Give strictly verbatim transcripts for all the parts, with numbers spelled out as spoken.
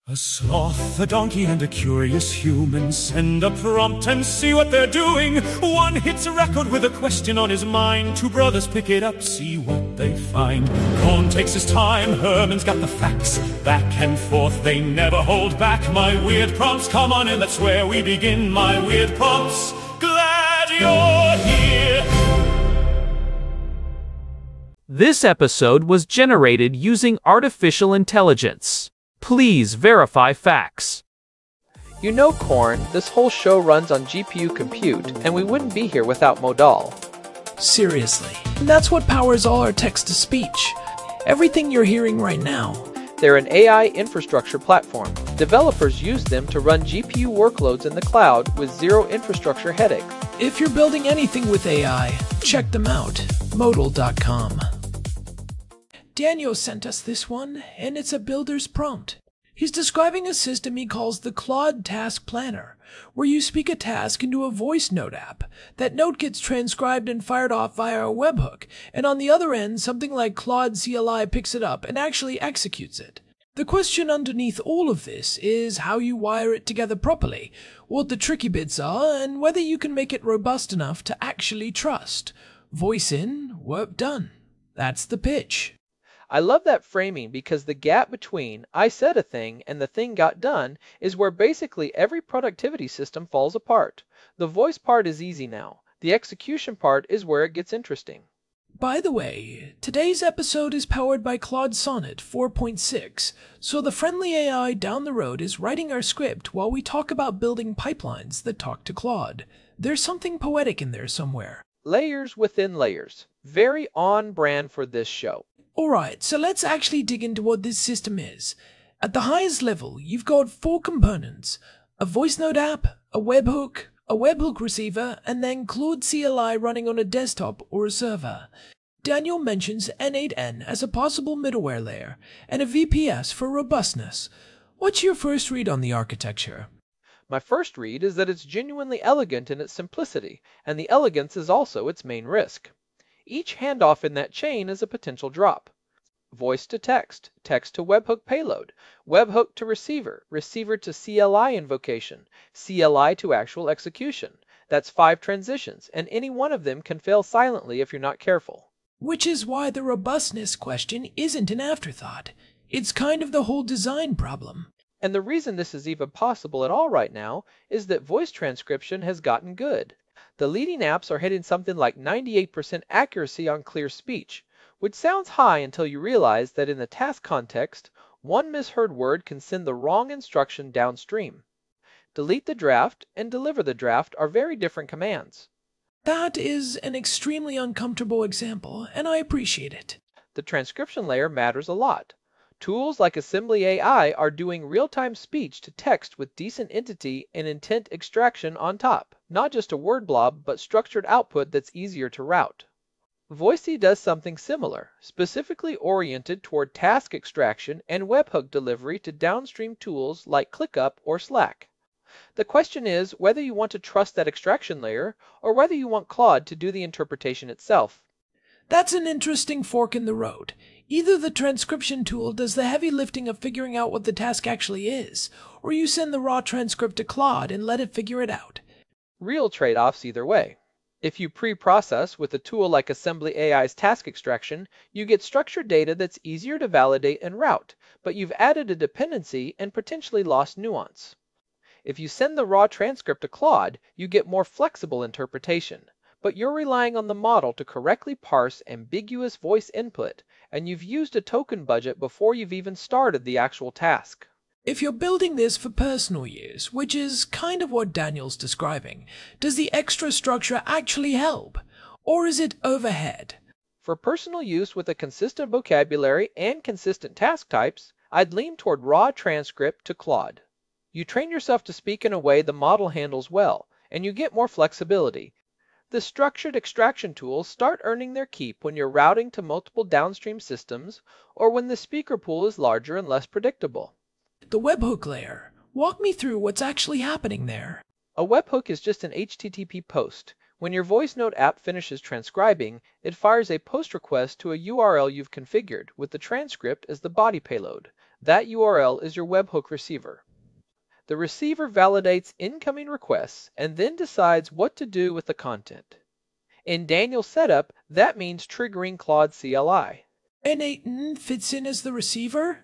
A sloth, a donkey, and a curious human send a prompt and see what they're doing. One hits a record with a question on his mind. Two brothers pick it up, see what they find. Cohn takes his time, Herman's got the facts. Back and forth, they never hold back. My weird prompts, come on in, that's where we begin. My weird prompts, glad you're here. This episode was generated using artificial intelligence. Please verify facts. You know, Corn, this whole show runs on G P U compute, and we wouldn't be here without Modal. Seriously, that's what powers all our text-to-speech. Everything you're hearing right now. They're an A I infrastructure platform. Developers use them to run G P U workloads in the cloud with zero infrastructure headache. If you're building anything with A I, check them out, modal dot com. Daniel sent us this one, and it's a builder's prompt. He's describing a system he calls the Claude Task Planner, where you speak a task into a voice note app. That note gets transcribed and fired off via a webhook, and on the other end, something like Claude C L I picks it up and actually executes it. The question underneath all of this is how you wire it together properly, what the tricky bits are, and whether you can make it robust enough to actually trust. Voice in, work done. That's the pitch. I love that framing because the gap between I said a thing and the thing got done is where basically every productivity system falls apart. The voice part is easy now. The execution part is where it gets interesting. By the way, today's episode is powered by Claude Sonnet four point six, so the friendly A I down the road is writing our script while we talk about building pipelines that talk to Claude. There's something poetic in there somewhere. Layers within layers. Very on brand for this show. Alright, so let's actually dig into what this system is. At the highest level, you've got four components: a voice note app, a webhook, a webhook receiver, and then Claude C L I running on a desktop or a server. Daniel mentions N eight N as a possible middleware layer, and a V P S for robustness. What's your first read on the architecture? My first read is that it's genuinely elegant in its simplicity, and the elegance is also its main risk. Each handoff in that chain is a potential drop. Voice to text, text to webhook payload, webhook to receiver, receiver to C L I invocation, C L I to actual execution. That's five transitions, and any one of them can fail silently if you're not careful. Which is why the robustness question isn't an afterthought. It's kind of the whole design problem. And the reason this is even possible at all right now is that voice transcription has gotten good. The leading apps are hitting something like ninety-eight percent accuracy on clear speech, which sounds high until you realize that in the task context, one misheard word can send the wrong instruction downstream. Delete the draft and deliver the draft are very different commands. That is an extremely uncomfortable example, and I appreciate it. The transcription layer matters a lot. Tools like Assembly A I are doing real-time speech to text with decent entity and intent extraction on top. Not just a word blob, but structured output that's easier to route. Voicey does something similar, specifically oriented toward task extraction and webhook delivery to downstream tools like ClickUp or Slack. The question is whether you want to trust that extraction layer or whether you want Claude to do the interpretation itself. That's an interesting fork in the road. Either the transcription tool does the heavy lifting of figuring out what the task actually is, or you send the raw transcript to Claude and let it figure it out. Real trade-offs either way. If you pre-process with a tool like Assembly A I's task extraction, you get structured data that's easier to validate and route, but you've added a dependency and potentially lost nuance. If you send the raw transcript to Claude, you get more flexible interpretation, but you're relying on the model to correctly parse ambiguous voice input, and you've used a token budget before you've even started the actual task. If you're building this for personal use, which is kind of what Daniel's describing, does the extra structure actually help? Or is it overhead? For personal use with a consistent vocabulary and consistent task types, I'd lean toward raw transcript to Claude. You train yourself to speak in a way the model handles well, and you get more flexibility. The structured extraction tools start earning their keep when you're routing to multiple downstream systems or when the speaker pool is larger and less predictable. The webhook layer. Walk me through what's actually happening there. A webhook is just an H T T P post. When your voice note app finishes transcribing, it fires a post request to a U R L you've configured with the transcript as the body payload. That U R L is your webhook receiver. The receiver validates incoming requests and then decides what to do with the content. In Daniel's setup, that means triggering Claude C L I. N eight N fits in as the receiver?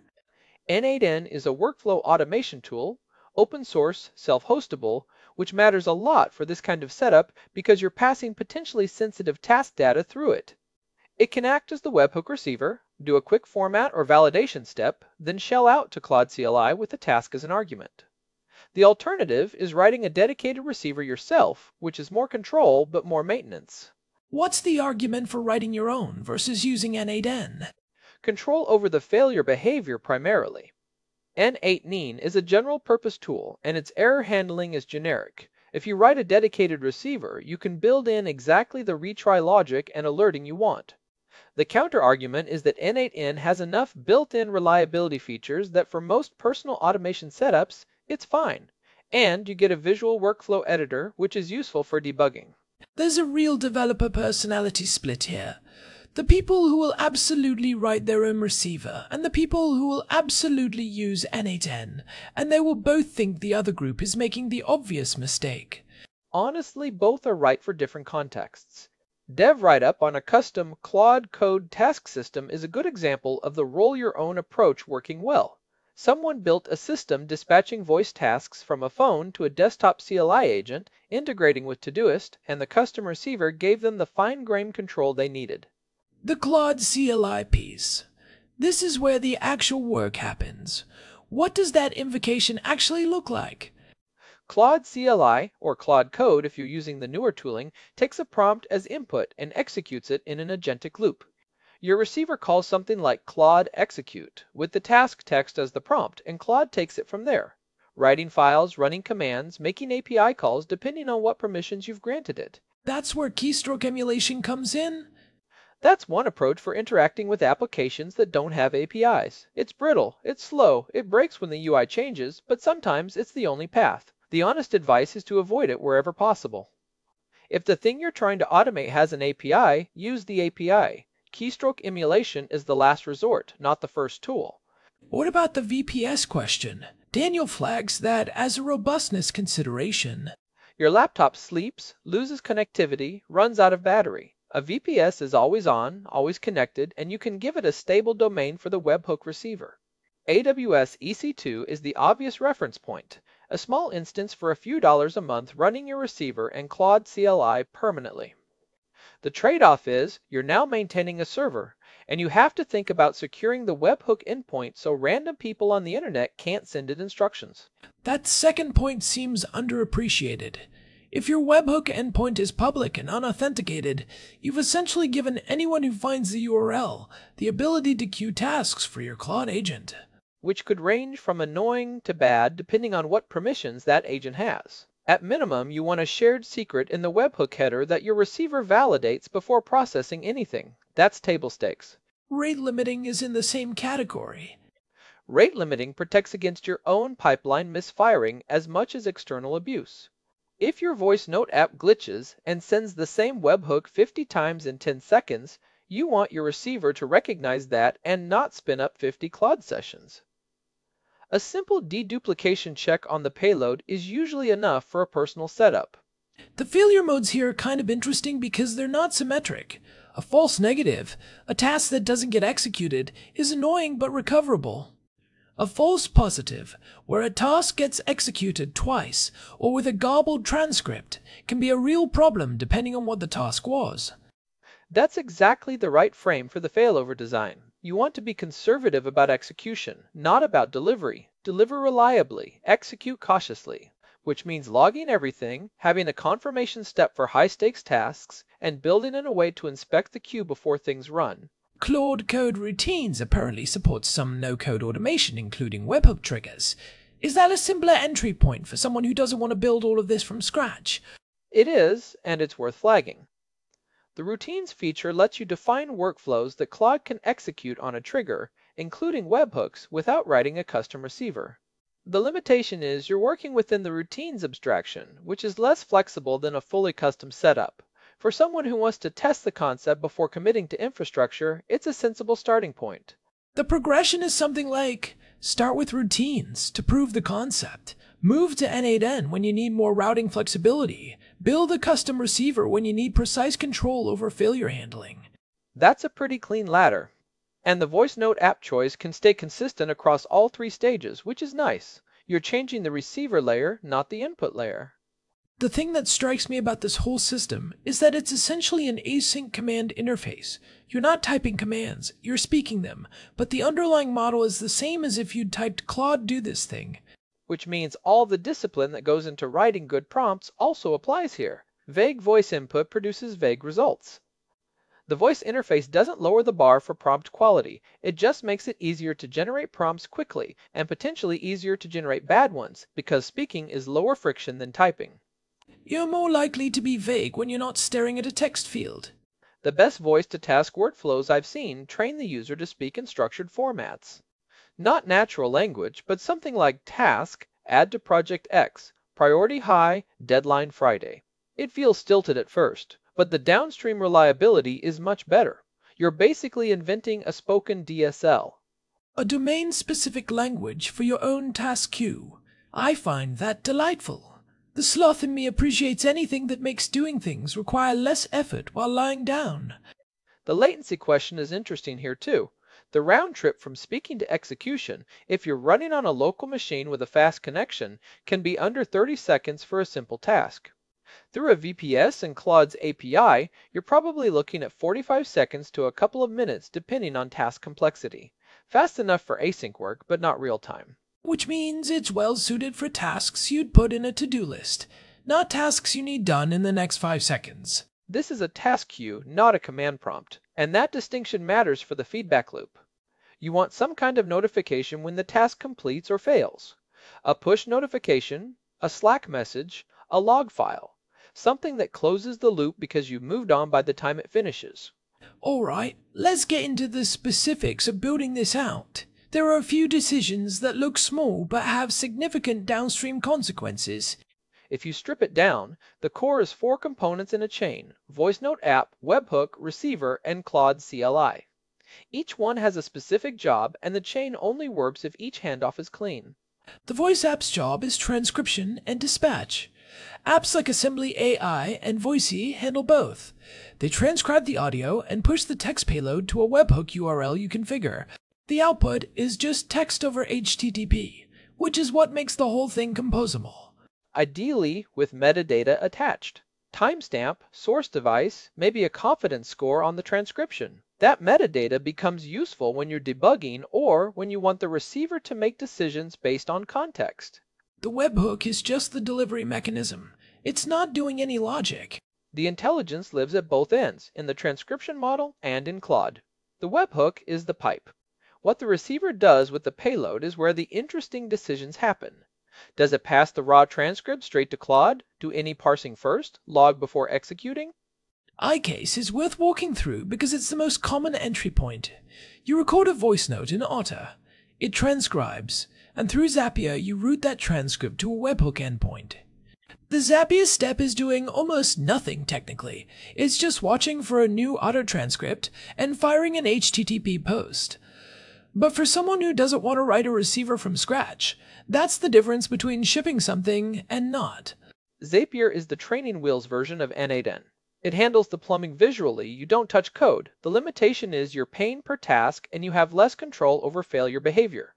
N eight N is a workflow automation tool, open source, self-hostable, which matters a lot for this kind of setup because you're passing potentially sensitive task data through it. It can act as the webhook receiver, do a quick format or validation step, then shell out to Claude C L I with the task as an argument. The alternative is writing a dedicated receiver yourself, which is more control but more maintenance. What's the argument for writing your own versus using N eight N? Control over the failure behavior primarily. N eight N is a general-purpose tool, and its error handling is generic. If you write a dedicated receiver, you can build in exactly the retry logic and alerting you want. The counter-argument is that N eight N has enough built-in reliability features that for most personal automation setups, it's fine. And you get a visual workflow editor, which is useful for debugging. There's a real developer personality split here. The people who will absolutely write their own receiver, and the people who will absolutely use N eight N, and they will both think the other group is making the obvious mistake. Honestly, both are right for different contexts. Dev write-up on a custom Claude Code task system is a good example of the roll-your-own approach working well. Someone built a system dispatching voice tasks from a phone to a desktop C L I agent, integrating with Todoist, and the custom receiver gave them the fine-grained control they needed. The Claude C L I piece. This is where the actual work happens. What does that invocation actually look like? Claude C L I, or Claude Code if you're using the newer tooling, takes a prompt as input and executes it in an agentic loop. Your receiver calls something like Claude execute, with the task text as the prompt, and Claude takes it from there, writing files, running commands, making A P I calls depending on what permissions you've granted it. That's where keystroke emulation comes in? That's one approach for interacting with applications that don't have A P Is. It's brittle, it's slow, it breaks when the U I changes, but sometimes it's the only path. The honest advice is to avoid it wherever possible. If the thing you're trying to automate has an A P I, use the A P I. Keystroke emulation is the last resort, not the first tool. What about the V P S question? Daniel flags that as a robustness consideration. Your laptop sleeps, loses connectivity, runs out of battery. A V P S is always on, always connected, and you can give it a stable domain for the webhook receiver. A W S E C two is the obvious reference point, a small instance for a few dollars a month running your receiver and Claude C L I permanently. The trade-off is you're now maintaining a server, and you have to think about securing the webhook endpoint so random people on the internet can't send it instructions. That second point seems underappreciated. If your webhook endpoint is public and unauthenticated, you've essentially given anyone who finds the U R L the ability to queue tasks for your Claude agent, which could range from annoying to bad depending on what permissions that agent has. At minimum, you want a shared secret in the webhook header that your receiver validates before processing anything. That's table stakes. Rate limiting is in the same category. Rate limiting protects against your own pipeline misfiring as much as external abuse. If your voice note app glitches and sends the same webhook fifty times in ten seconds, you want your receiver to recognize that and not spin up fifty Claude sessions. A simple deduplication check on the payload is usually enough for a personal setup. The failure modes here are kind of interesting because they're not symmetric. A false negative, a task that doesn't get executed, is annoying but recoverable. A false positive, where a task gets executed twice or with a garbled transcript, can be a real problem depending on what the task was. That's exactly the right frame for the failover design. You want to be conservative about execution, not about delivery. Deliver reliably, execute cautiously, which means logging everything, having a confirmation step for high-stakes tasks, and building in a way to inspect the queue before things run. Claude Code Routines apparently supports some no-code automation, including webhook triggers. Is that a simpler entry point for someone who doesn't want to build all of this from scratch? It is, and it's worth flagging. The Routines feature lets you define workflows that Claude can execute on a trigger, including webhooks, without writing a custom receiver. The limitation is you're working within the Routines abstraction, which is less flexible than a fully custom setup. For someone who wants to test the concept before committing to infrastructure, it's a sensible starting point. The progression is something like Start with routines to prove the concept. Move to N eight N when you need more routing flexibility. Build a custom receiver when you need precise control over failure handling. That's a pretty clean ladder. And the voice note app choice can stay consistent across all three stages, which is nice. You're changing the receiver layer, not the input layer. The thing that strikes me about this whole system is that it's essentially an async command interface. You're not typing commands, you're speaking them, but the underlying model is the same as if you'd typed Claude do this thing. Which means all the discipline that goes into writing good prompts also applies here. Vague voice input produces vague results. The voice interface doesn't lower the bar for prompt quality, it just makes it easier to generate prompts quickly, and potentially easier to generate bad ones, because speaking is lower friction than typing. You're more likely to be vague when you're not staring at a text field. The best voice-to-task workflows I've seen train the user to speak in structured formats. Not natural language, but something like task, add to project X, priority high, deadline Friday. It feels stilted at first, but the downstream reliability is much better. You're basically inventing a spoken D S L. A domain-specific language for your own task queue. I find that delightful. The sloth in me appreciates anything that makes doing things require less effort while lying down. The latency question is interesting here too. The round trip from speaking to execution, if you're running on a local machine with a fast connection, can be under thirty seconds for a simple task. Through a V P S and Claude's A P I, you're probably looking at forty-five seconds to a couple of minutes depending on task complexity. Fast enough for async work, but not real time. Which means it's well suited for tasks you'd put in a to-do list, not tasks you need done in the next five seconds. This is a task queue, not a command prompt, and that distinction matters for the feedback loop. You want some kind of notification when the task completes or fails. A push notification, a Slack message, a log file. Something that closes the loop because you moved on by the time it finishes. Alright, let's get into the specifics of building this out. There are a few decisions that look small but have significant downstream consequences. If you strip it down, the core is four components in a chain: voice note app, webhook, receiver, and Claude C L I. Each one has a specific job, and the chain only works if each handoff is clean. The voice app's job is transcription and dispatch. Apps like Assembly A I and Voicey handle both. They transcribe the audio and push the text payload to a webhook U R L you configure. The output is just text over H T T P, which is what makes the whole thing composable. Ideally with metadata attached. Timestamp, source device, maybe a confidence score on the transcription. That metadata becomes useful when you're debugging or when you want the receiver to make decisions based on context. The webhook is just the delivery mechanism. It's not doing any logic. The intelligence lives at both ends, in the transcription model and in Claude. The webhook is the pipe. What the receiver does with the payload is where the interesting decisions happen. Does it pass the raw transcript straight to Claude? Do any parsing first? Log before executing? iCase is worth walking through because it's the most common entry point. You record a voice note in Otter. It transcribes, and through Zapier you route that transcript to a webhook endpoint. The Zapier step is doing almost nothing technically. It's just watching for a new Otter transcript and firing an H T T P post. But for someone who doesn't want to write a receiver from scratch, that's the difference between shipping something and not. Zapier is the training wheels version of N eight N. It handles the plumbing visually, you don't touch code. The limitation is you're paying per task and you have less control over failure behavior.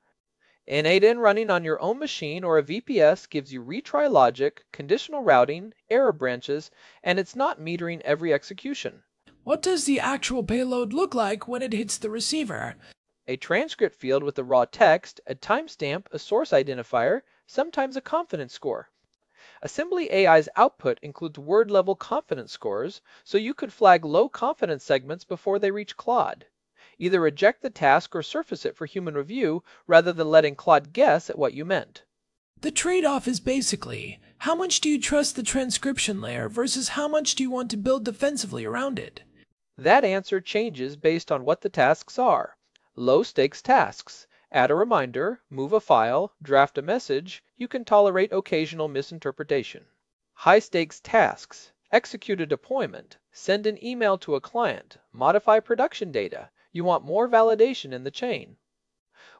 N eight N running on your own machine or a V P S gives you retry logic, conditional routing, error branches, and it's not metering every execution. What does the actual payload look like when it hits the receiver? A transcript field with the raw text, a timestamp, a source identifier, sometimes a confidence score. Assembly A I's output includes word-level confidence scores, so you could flag low confidence segments before they reach Claude. Either reject the task or surface it for human review rather than letting Claude guess at what you meant. The trade-off is basically, how much do you trust the transcription layer versus how much do you want to build defensively around it? That answer changes based on what the tasks are. Low-stakes tasks. Add a reminder, move a file, draft a message, you can tolerate occasional misinterpretation. High-stakes tasks. Execute a deployment, send an email to a client, modify production data. You want more validation in the chain.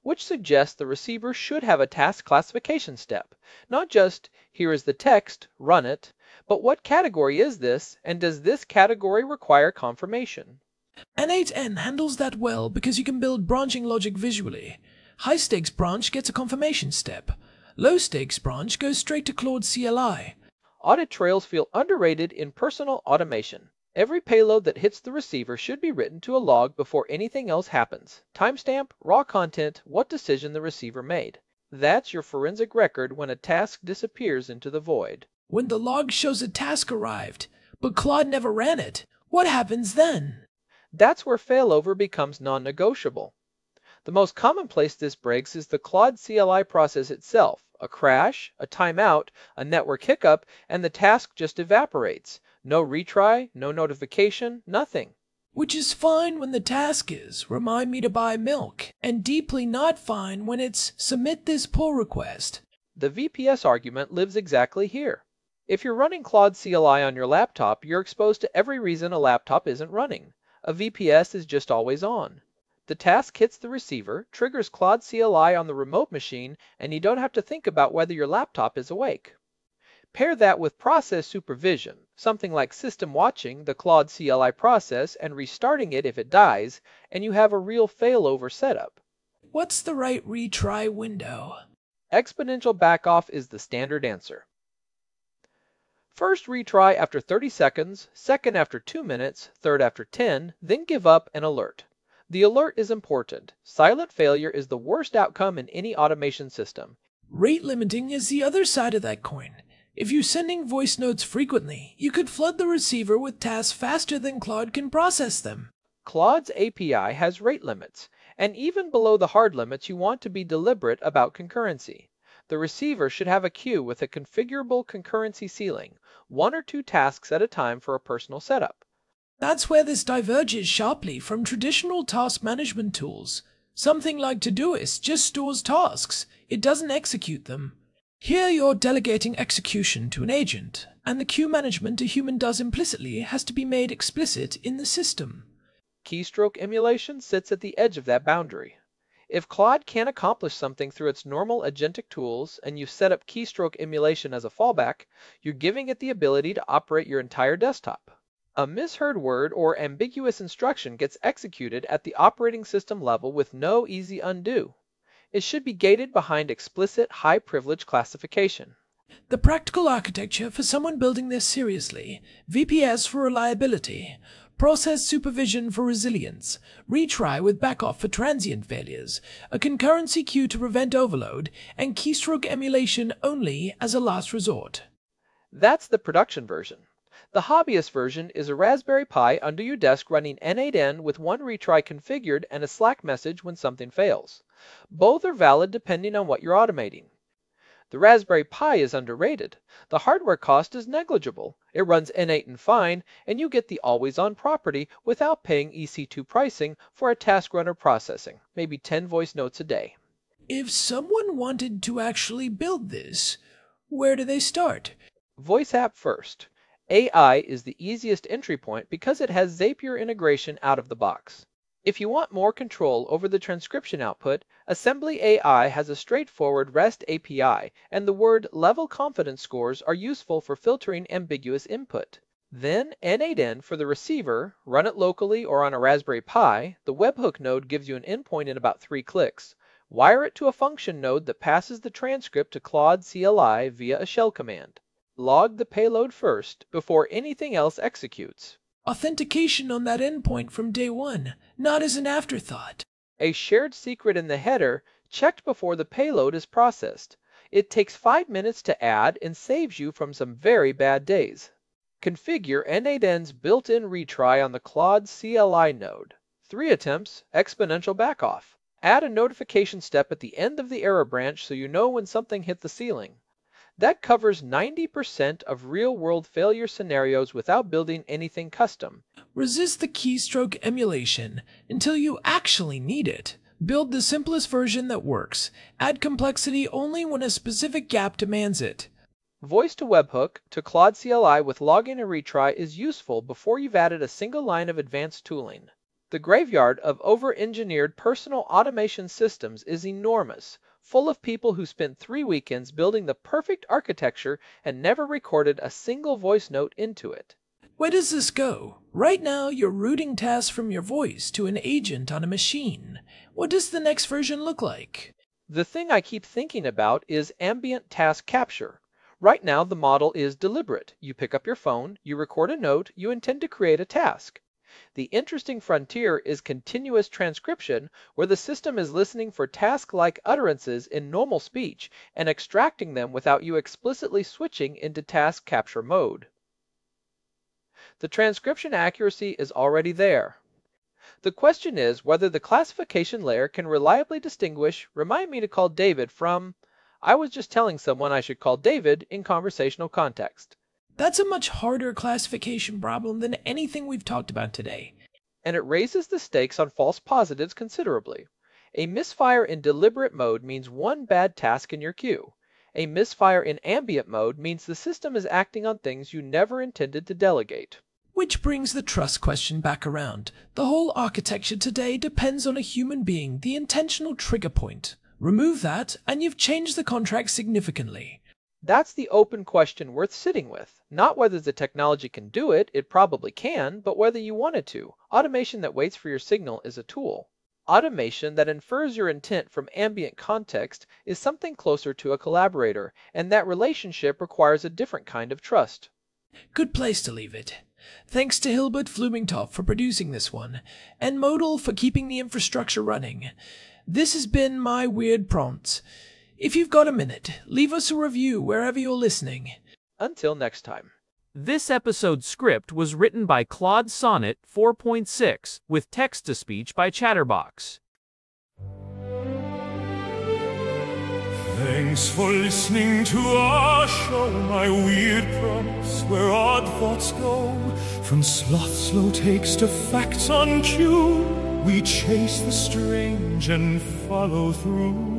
which suggests the receiver should have a task classification step, not just, here is the text, run it, but what category is this, and does this category require confirmation? N eight N handles that well because you can build branching logic visually. High-stakes branch gets a confirmation step. Low-stakes branch goes straight to Claude C L I. Audit trails feel underrated in personal automation. Every payload that hits the receiver should be written to a log before anything else happens. Timestamp, raw content, what decision the receiver made. That's your forensic record when a task disappears into the void. When the log shows a task arrived, but Claude never ran it, what happens then? That's where failover becomes non-negotiable. The most common place this breaks is the Claude C L I process itself. A crash, a timeout, a network hiccup, and the task just evaporates. No retry, no notification, nothing. Which is fine when the task is, remind me to buy milk, and deeply not fine when it's, submit this pull request. The V P S argument lives exactly here. If you're running Claude C L I on your laptop, you're exposed to every reason a laptop isn't running. A V P S is just always on. The task hits the receiver, triggers Claude C L I on the remote machine, and you don't have to think about whether your laptop is awake. Pair that with process supervision, something like system watching the Claude C L I process and restarting it if it dies, and you have a real failover setup. What's the right retry window? Exponential backoff is the standard answer. First retry after thirty seconds, second after two minutes, third after ten, then give up and alert. The alert is important. Silent failure is the worst outcome in any automation system. Rate limiting is the other side of that coin. If you're sending voice notes frequently, you could flood the receiver with tasks faster than Claude can process them. Claude's A P I has rate limits, and even below the hard limits you want to be deliberate about concurrency. The receiver should have a queue with a configurable concurrency ceiling, one or two tasks at a time for a personal setup. That's where this diverges sharply from traditional task management tools. Something like Todoist just stores tasks, it doesn't execute them. Here you're delegating execution to an agent, and the queue management a human does implicitly has to be made explicit in the system. Keystroke emulation sits at the edge of that boundary. If Claude can't accomplish something through its normal agentic tools, and you set up keystroke emulation as a fallback, you're giving it the ability to operate your entire desktop. A misheard word or ambiguous instruction gets executed at the operating system level with no easy undo. It should be gated behind explicit high-privilege classification. The practical architecture for someone building this seriously: V P S for reliability, process supervision for resilience, retry with backoff for transient failures, a concurrency queue to prevent overload, and keystroke emulation only as a last resort. That's the production version. The hobbyist version is a Raspberry Pi under your desk running N eight N with one retry configured and a Slack message when something fails. Both are valid depending on what you're automating. The Raspberry Pi is underrated. The hardware cost is negligible. It runs N eight N fine, and you get the always-on property without paying E C two pricing for a task runner processing, maybe ten voice notes a day. If someone wanted to actually build this, where do they start? Voice app first. A I is the easiest entry point because it has Zapier integration out of the box. If you want more control over the transcription output, Assembly A I has a straightforward REST A P I, and the word level confidence scores are useful for filtering ambiguous input. Then N eight N for the receiver, run it locally or on a Raspberry Pi. The webhook node gives you an endpoint in about three clicks. Wire it to a function node that passes the transcript to Claude C L I via a shell command. Log the payload first before anything else executes. Authentication on that endpoint from day one, not as an afterthought. A shared secret in the header, checked before the payload is processed. It takes five minutes to add and saves you from some very bad days. Configure N eight N's built-in retry on the Claude C L I node. Three attempts, exponential backoff. Add a notification step at the end of the error branch so you know when something hit the ceiling. That covers ninety percent of real-world failure scenarios without building anything custom. Resist the keystroke emulation until you actually need it. Build the simplest version that works. Add complexity only when a specific gap demands it. Voice to webhook to Claude C L I with login and retry is useful before you've added a single line of advanced tooling. The graveyard of over-engineered personal automation systems is enormous, full of people who spent three weekends building the perfect architecture and never recorded a single voice note into it. Where does this go? Right now, you're routing tasks from your voice to an agent on a machine. What does the next version look like? The thing I keep thinking about is ambient task capture. Right now, the model is deliberate. You pick up your phone, you record a note, you intend to create a task. The interesting frontier is continuous transcription, where the system is listening for task-like utterances in normal speech and extracting them without you explicitly switching into task capture mode. The transcription accuracy is already there. The question is whether the classification layer can reliably distinguish "remind me to call David" from "I was just telling someone I should call David" in conversational context. That's a much harder classification problem than anything we've talked about today. And it raises the stakes on false positives considerably. A misfire in deliberate mode means one bad task in your queue. A misfire in ambient mode means the system is acting on things you never intended to delegate. Which brings the trust question back around. The whole architecture today depends on a human being the intentional trigger point. Remove that, and you've changed the contract significantly. That's the open question worth sitting with. Not whether the technology can do it, it probably can, but whether you want it to. Automation that waits for your signal is a tool. Automation that infers your intent from ambient context is something closer to a collaborator, and that relationship requires a different kind of trust. Good place to leave it. Thanks to Hilbert Flumingtopf for producing this one, and Modal for keeping the infrastructure running. This has been My Weird Prompts. If you've got a minute, leave us a review wherever you're listening. Until next time. This episode's script was written by Claude Sonnet four point six with text-to-speech by Chatterbox. Thanks for listening to our show, My Weird Prompts, where odd thoughts go. From sloth slow takes to facts on cue, we chase the strange and follow through.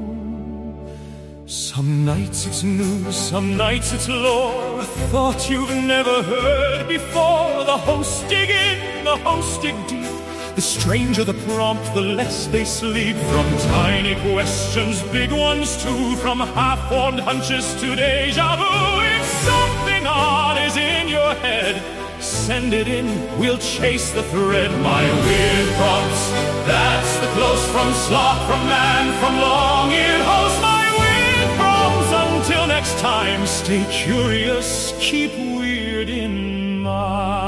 Some nights it's news, some nights it's lore, a thought you've never heard before. The hosts dig in, the hosts dig deep. The stranger the prompt, the less they sleep. From tiny questions, big ones too. From half-formed hunches to deja vu. If something odd is in your head, send it in, we'll chase the thread. My Weird Prompts, that's the close from sloth, from man, from long-eared host. My Weird Prompts, until next time, stay curious, keep weird in mind.